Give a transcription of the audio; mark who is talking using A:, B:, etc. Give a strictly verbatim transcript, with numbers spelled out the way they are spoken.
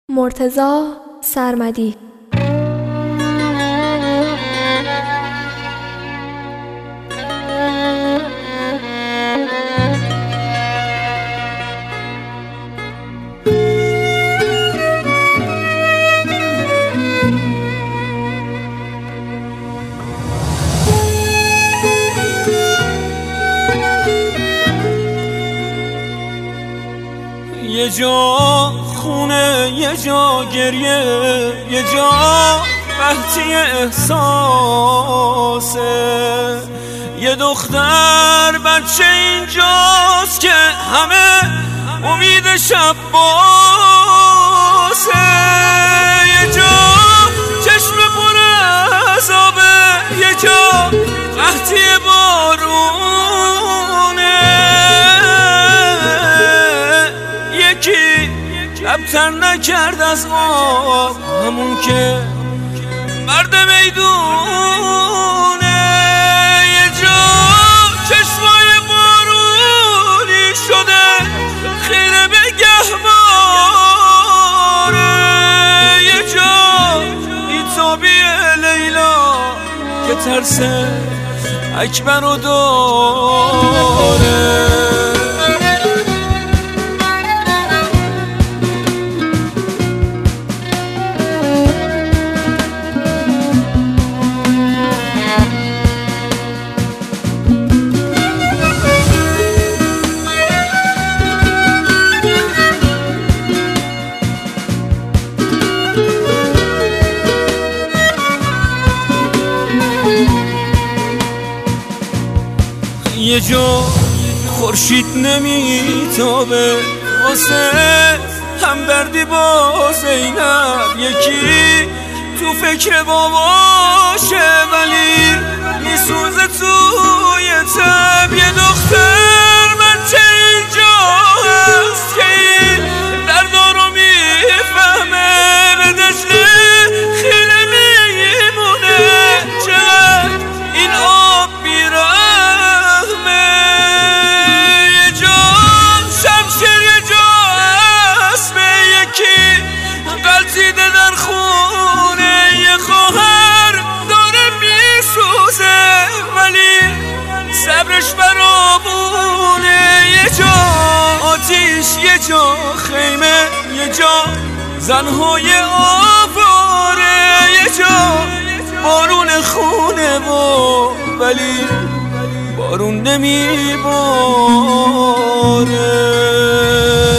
A: مرتضی سرمدی.
B: یه جا خونه، یه جا گریه، یه جا قحطی احساسه. یه دختر بچه اینجاست که همه امید شب باسه. یه جا چشم پر از آبه، یه جا قحطی بارونه. یکی لبتر نکرد از آب، همون که مرد میدونه. یه جا چشمای بارونی شده خیره به گهواره. یه جا بیتابی لیلا که ترس اکبر رو داره. یه جا خورشید نمیتابه واسه همدردی با زینب. یکی تو فکر باباشه ولی میسوزه توی تب. یه دختر بچه اینجا هست که این دردا رو میفهمه. به دجله خیلی میمونه چقدر این آب بیره. صبرش برامونه. یه جا آتیش، یه جا خیمه، یه جا زنهای آواره. یه جا بارون خونه و ولی بارون نمیباره.